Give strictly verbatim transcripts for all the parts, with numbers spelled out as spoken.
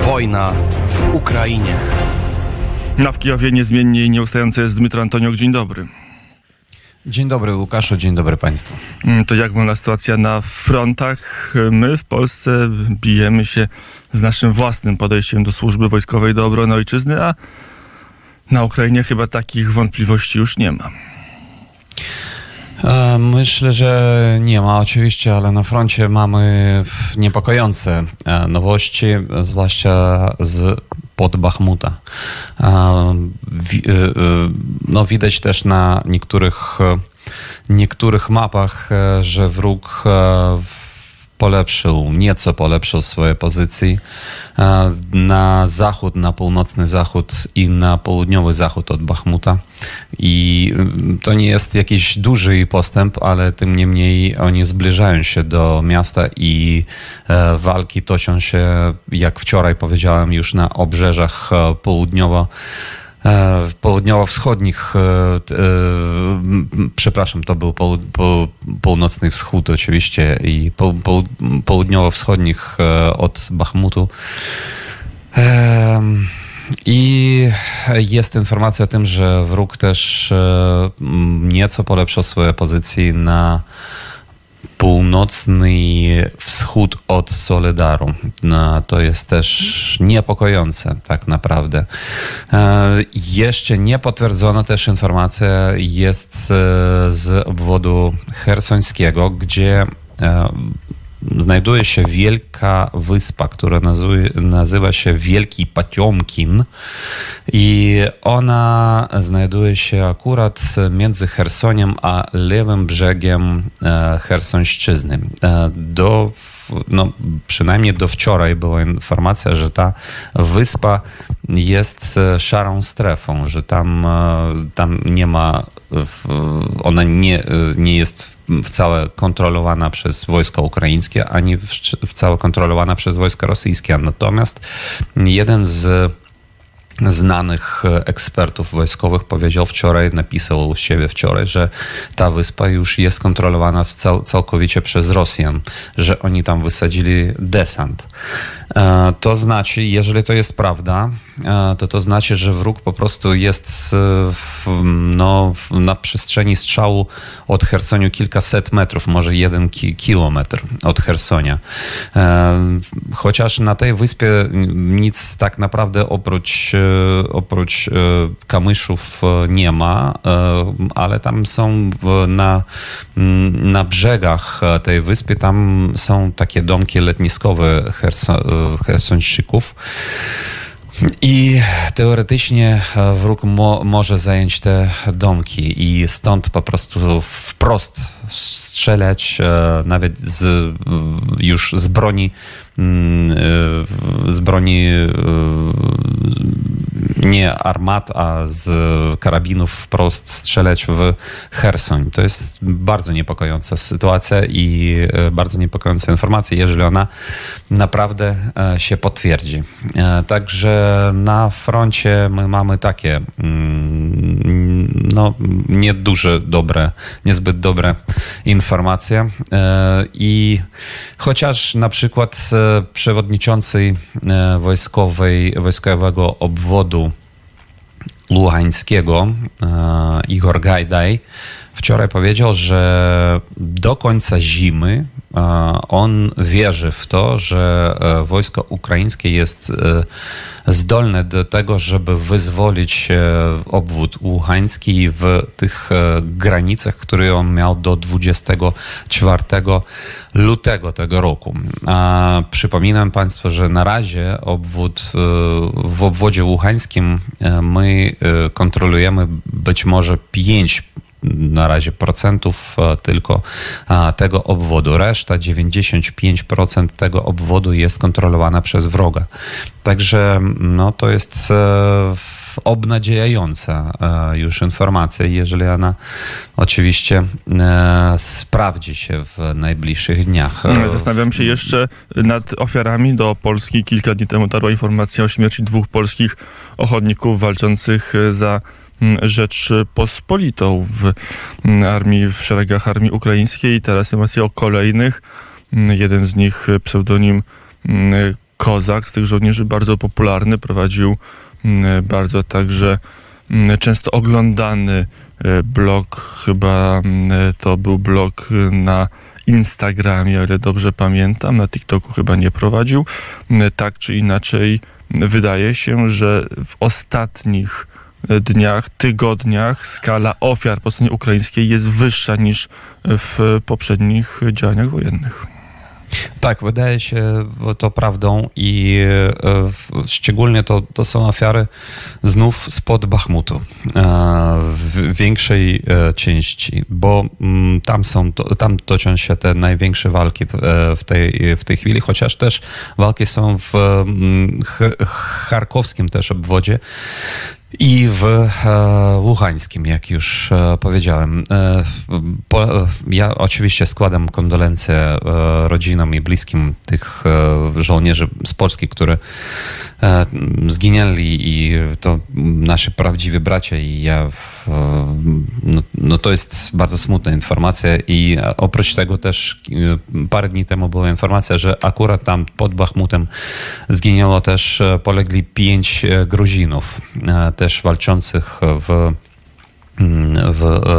Wojna w Ukrainie. Na w Kijowie niezmiennie i nieustająco jest Dmytro Antoniuk. Dzień dobry. Dzień dobry, Łukaszu, dzień dobry Państwu. To jak wygląda sytuacja na frontach? My w Polsce bijemy się z naszym własnym podejściem do służby wojskowej, do obrony ojczyzny, a na Ukrainie chyba takich wątpliwości już nie ma. Myślę, że nie ma oczywiście, ale na froncie mamy niepokojące nowości, zwłaszcza z pod Bachmuta. No, widać też na niektórych, niektórych mapach, że wróg polepszył, nieco polepszył swoje pozycje na zachód, na północny zachód i na południowy zachód od Bachmuta. I to nie jest jakiś duży postęp, ale tym niemniej oni zbliżają się do miasta i walki toczą się, jak wczoraj powiedziałem, już na obrzeżach południowo południowo-wschodnich, przepraszam, to był po, po, północny wschód oczywiście i po, po, południowo-wschodnich od Bachmutu. I jest informacja o tym, że wróg też nieco polepszył swoje pozycje na północny wschód od Soledaru. No, to jest też niepokojące tak naprawdę. E, jeszcze nie potwierdzono też informacja jest z obwodu chersońskiego, gdzie e, znajduje się wielka wyspa, która nazuje, nazywa się Wielki Patiomkin i ona znajduje się akurat między Chersoniem a lewym brzegiem Chersońszczyzny. Do, no, przynajmniej do wczoraj była informacja, że ta wyspa jest szarą strefą, że tam, tam nie ma, ona nie, nie jest wcale kontrolowana przez wojska ukraińskie, ani wcale kontrolowana przez wojska rosyjskie. Natomiast jeden z znanych ekspertów wojskowych powiedział wczoraj, napisał u siebie wczoraj, że ta wyspa już jest kontrolowana cał, całkowicie przez Rosjan, że oni tam wysadzili desant. To znaczy, jeżeli to jest prawda, to to znaczy, że wróg po prostu jest no, na przestrzeni strzału od Chersoniu kilkaset metrów, może jeden ki- kilometr od Chersonia. Chociaż na tej wyspie nic tak naprawdę oprócz, oprócz kamyszów nie ma, ale tam są na, na brzegach tej wyspy, tam są takie domki letniskowe Chersończyków. I teoretycznie wróg mo, może zająć te domki i stąd po prostu wprost strzelać nawet z, już z broni z broni nie armat, a z karabinów wprost strzelać w Chersoń. To jest bardzo niepokojąca sytuacja i bardzo niepokojąca informacja, jeżeli ona naprawdę się potwierdzi. Także na froncie my mamy takie no, nieduże dobre, niezbyt dobre informacje i chociaż na przykład przewodniczący wojskowej, wojskowego obwodu luhańskiego Igor Gajdaj wczoraj powiedział, że do końca zimy on wierzy w to, że wojsko ukraińskie jest zdolne do tego, żeby wyzwolić obwód luhański w tych granicach, które on miał do dwudziestego czwartego lutego tego roku. A przypominam Państwu, że na razie obwód, w obwodzie luhańskim my kontrolujemy być może pięć na razie procentów tylko tego obwodu. Reszta, dziewięćdziesiąt pięć procent tego obwodu jest kontrolowana przez wroga. Także no, to jest obnadziejająca już informacja, jeżeli ona oczywiście sprawdzi się w najbliższych dniach. Zastanawiam się jeszcze nad ofiarami. Do Polski kilka dni temu dotarła informacja o śmierci dwóch polskich ochotników walczących za Rzeczpospolitą w armii, w szeregach armii ukraińskiej. Teraz informacje o kolejnych. Jeden z nich, pseudonim kozak, z tych żołnierzy bardzo popularny, prowadził bardzo także często oglądany blog, chyba to był blog na Instagramie, o ile dobrze pamiętam, na TikToku chyba nie prowadził. Tak czy inaczej wydaje się, że w ostatnich dniach, tygodniach skala ofiar po stronie ukraińskiej jest wyższa niż w poprzednich działaniach wojennych. Tak, wydaje się to prawdą i e, szczególnie to, to są ofiary znów spod Bachmutu e, w większej e, części, bo m, tam są, to, tam toczą się te największe walki w, e, w, tej, w tej chwili, chociaż też walki są w m, ch, charkowskim też obwodzie i w e, Ługańskim, jak już e, powiedziałem. E, po, ja oczywiście składam kondolencje e, rodzinom i bliskim tych e, żołnierzy z Polski, którzy e, zginęli i to nasi prawdziwi bracia i ja e, no, no to jest bardzo smutna informacja i oprócz tego też e, parę dni temu była informacja, że akurat tam pod Bachmutem zginęło też, e, polegli pięć Gruzinów, e, też walczących w, w,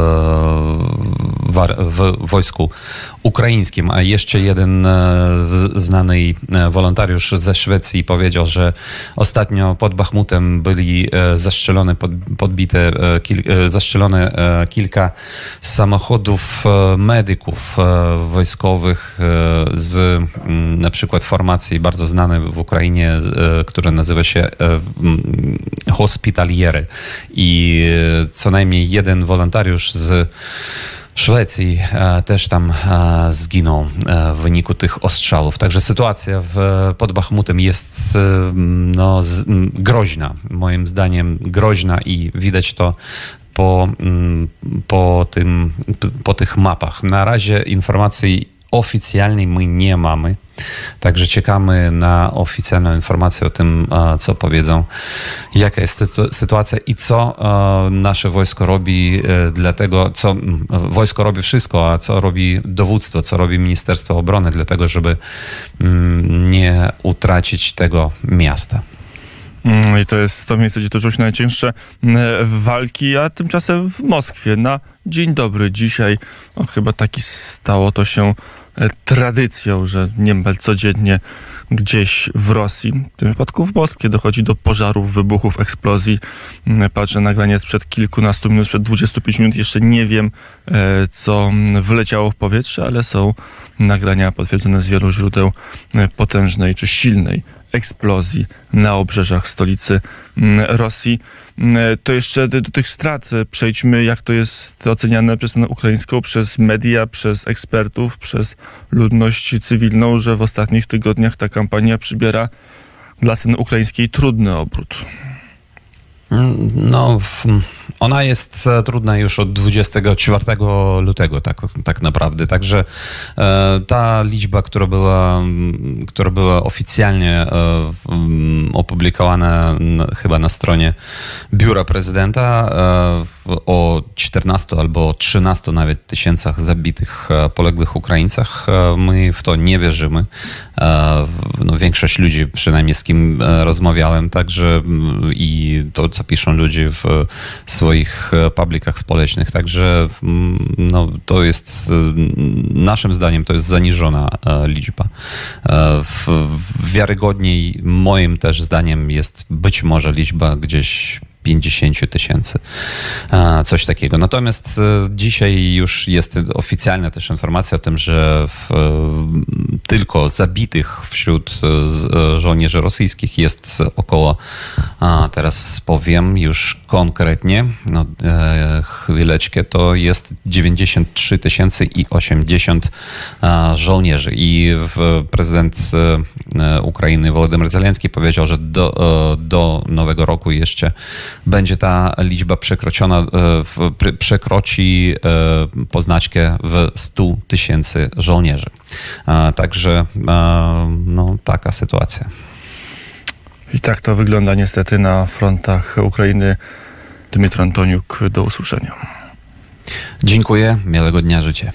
w, w wojsku ukraińskim, a jeszcze jeden znany wolontariusz ze Szwecji powiedział, że ostatnio pod Bachmutem byli zastrzelone, pod, podbite, kil, zastrzelone kilka samochodów medyków wojskowych z na przykład formacji bardzo znanej w Ukrainie, która nazywa się Hospitaliery i co najmniej jeden wolontariusz z Szwecji e, też tam e, zginął e, w wyniku tych ostrzałów. Także sytuacja w, pod Bachmutem jest e, no, z, m, groźna. Moim zdaniem groźna i widać to po, m, po, tym, po tych mapach. Na razie informacji oficjalnej my nie mamy. Także czekamy na oficjalną informację o tym, co powiedzą, jaka jest sytuacja i co nasze wojsko robi, dlatego, co wojsko robi wszystko, a co robi dowództwo, co robi Ministerstwo Obrony, dlatego, żeby nie utracić tego miasta. I to jest to miejsce, gdzie toczą się najcięższe walki, a tymczasem w Moskwie na dzień dobry dzisiaj, no, chyba taki stało to się tradycją, że niemal codziennie gdzieś w Rosji, w tym wypadku w Moskwie, dochodzi do pożarów, wybuchów, eksplozji. Patrzę nagranie sprzed kilkunastu minut, sprzed dwudziestu pięciu minut. Jeszcze nie wiem, co wyleciało w powietrze, ale są nagrania potwierdzone z wielu źródeł potężnej czy silnej eksplozji na obrzeżach stolicy Rosji. To jeszcze do, do tych strat przejdźmy, jak to jest oceniane przez stronę ukraińską, przez media, przez ekspertów, przez ludność cywilną, że w ostatnich tygodniach ta kampania przybiera dla strony ukraińskiej trudny obrót. No, ona jest trudna już od dwudziestego czwartego lutego, tak, tak naprawdę. Także e, ta liczba, która była, która była oficjalnie e, opublikowana na, chyba na stronie biura prezydenta e, o czternastu albo trzynastu nawet tysiącach zabitych, e, poległych Ukraińcach, e, my w to nie wierzymy. E, no, większość ludzi, przynajmniej z kim rozmawiałem, także i to, co piszą ludzie w swoich publikach społecznych. Także no, to jest, naszym zdaniem, to jest zaniżona liczba. Wiarygodniej, moim też zdaniem, jest być może liczba gdzieś pięćdziesiąt tysięcy, coś takiego. Natomiast dzisiaj już jest oficjalna też informacja o tym, że w, tylko zabitych wśród żołnierzy rosyjskich jest około, a teraz powiem już konkretnie, no, e, chwileczkę, to jest dziewięćdziesiąt trzy tysiące i osiemdziesiąt żołnierzy. I prezydent Ukrainy Wołodymyr Zełenski powiedział, że do, do nowego roku jeszcze będzie ta liczba przekroczona, przekroczy poznaczkę w stu tysięcy żołnierzy. Także no, taka sytuacja. I tak to wygląda niestety na frontach Ukrainy. Dmytro Antoniuk, do usłyszenia. Dziękuję, miłego dnia życzę.